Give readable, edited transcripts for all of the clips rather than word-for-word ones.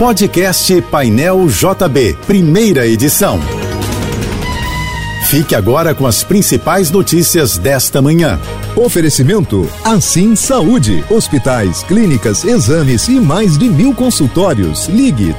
Podcast Painel JB, primeira edição. Fique agora com as principais notícias desta manhã. Oferecimento Assim Saúde, hospitais, clínicas, exames e mais de 1000 consultórios. Ligue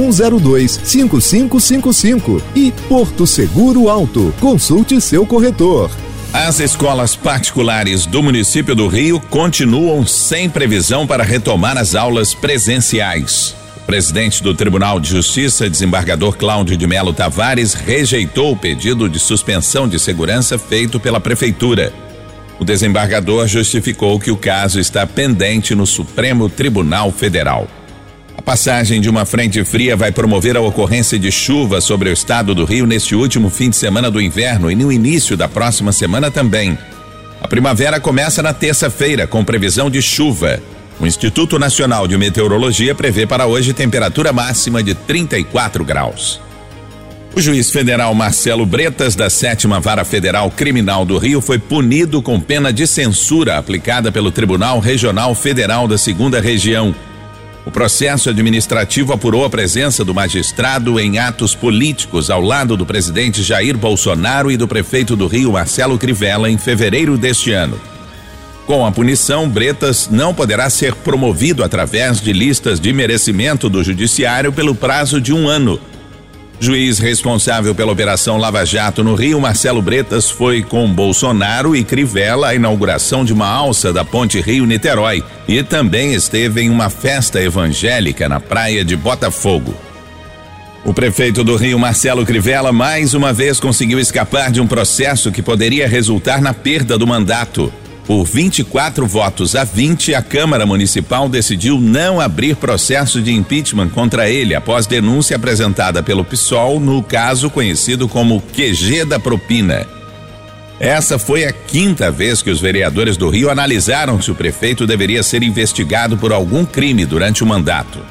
2102-5555 e Porto Seguro Auto. Consulte seu corretor. As escolas particulares do município do Rio continuam sem previsão para retomar as aulas presenciais. O presidente do Tribunal de Justiça, desembargador Cláudio de Melo Tavares, rejeitou o pedido de suspensão de segurança feito pela prefeitura. O desembargador justificou que o caso está pendente no Supremo Tribunal Federal. A passagem de uma frente fria vai promover a ocorrência de chuva sobre o estado do Rio neste último fim de semana do inverno e no início da próxima semana também. A primavera começa na terça-feira com previsão de chuva. O Instituto Nacional de Meteorologia prevê para hoje temperatura máxima de 34 graus. O juiz federal Marcelo Bretas, da 7ª Vara Federal Criminal do Rio, foi punido com pena de censura aplicada pelo Tribunal Regional Federal da 2ª Região. O processo administrativo apurou a presença do magistrado em atos políticos ao lado do presidente Jair Bolsonaro e do prefeito do Rio, Marcelo Crivella, em fevereiro deste ano. Com a punição, Bretas não poderá ser promovido através de listas de merecimento do judiciário pelo prazo de 1 ano. Juiz responsável pela Operação Lava Jato no Rio, Marcelo Bretas, foi com Bolsonaro e Crivella à inauguração de uma alça da Ponte Rio-Niterói e também esteve em uma festa evangélica na praia de Botafogo. O prefeito do Rio, Marcelo Crivella, mais uma vez conseguiu escapar de um processo que poderia resultar na perda do mandato. Por 24 votos a 20, a Câmara Municipal decidiu não abrir processo de impeachment contra ele após denúncia apresentada pelo PSOL no caso conhecido como QG da propina. Essa foi a 5ª vez que os vereadores do Rio analisaram se o prefeito deveria ser investigado por algum crime durante o mandato.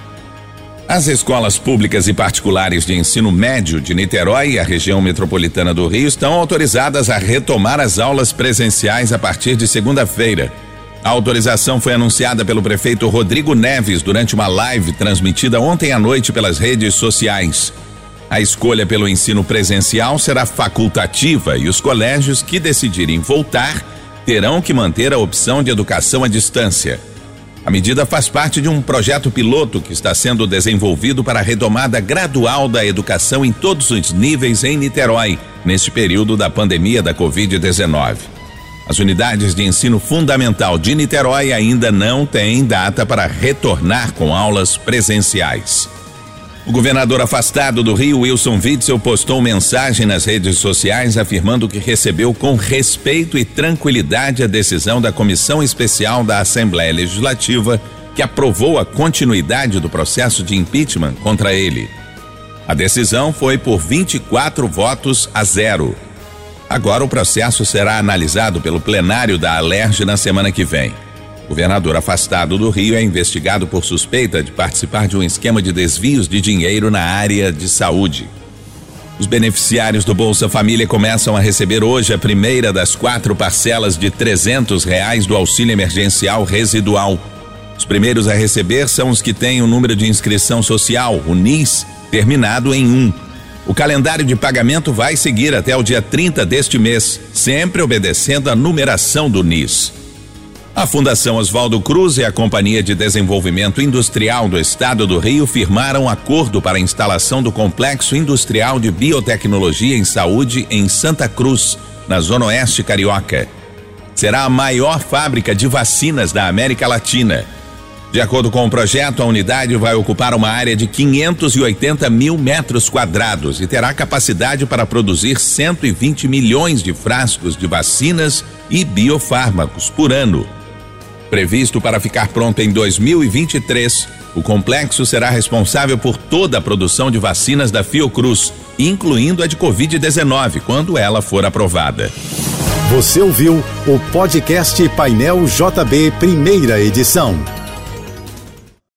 As escolas públicas e particulares de ensino médio de Niterói e a região metropolitana do Rio estão autorizadas a retomar as aulas presenciais a partir de segunda-feira. A autorização foi anunciada pelo prefeito Rodrigo Neves durante uma live transmitida ontem à noite pelas redes sociais. A escolha pelo ensino presencial será facultativa e os colégios que decidirem voltar terão que manter a opção de educação à distância. A medida faz parte de um projeto piloto que está sendo desenvolvido para a retomada gradual da educação em todos os níveis em Niterói, neste período da pandemia da Covid-19. As unidades de ensino fundamental de Niterói ainda não têm data para retornar com aulas presenciais. O governador afastado do Rio, Wilson Witzel, postou mensagem nas redes sociais afirmando que recebeu com respeito e tranquilidade a decisão da Comissão Especial da Assembleia Legislativa que aprovou a continuidade do processo de impeachment contra ele. A decisão foi por 24 votos a 0. Agora o processo será analisado pelo plenário da Alerj na semana que vem. O governador afastado do Rio é investigado por suspeita de participar de um esquema de desvios de dinheiro na área de saúde. Os beneficiários do Bolsa Família começam a receber hoje a primeira das 4 parcelas de R$300 do auxílio emergencial residual. Os primeiros a receber são os que têm o número de inscrição social, o NIS, terminado em 1. O calendário de pagamento vai seguir até o dia 30 deste mês, sempre obedecendo a numeração do NIS. A Fundação Oswaldo Cruz e a Companhia de Desenvolvimento Industrial do Estado do Rio firmaram acordo para a instalação do Complexo Industrial de Biotecnologia em Saúde em Santa Cruz, na Zona Oeste Carioca. Será a maior fábrica de vacinas da América Latina. De acordo com o projeto, a unidade vai ocupar uma área de 580 mil metros quadrados e terá capacidade para produzir 120 milhões de frascos de vacinas e biofármacos por ano. Previsto para ficar pronto em 2023, o complexo será responsável por toda a produção de vacinas da Fiocruz, incluindo a de Covid-19, quando ela for aprovada. Você ouviu o podcast Painel JB, primeira edição.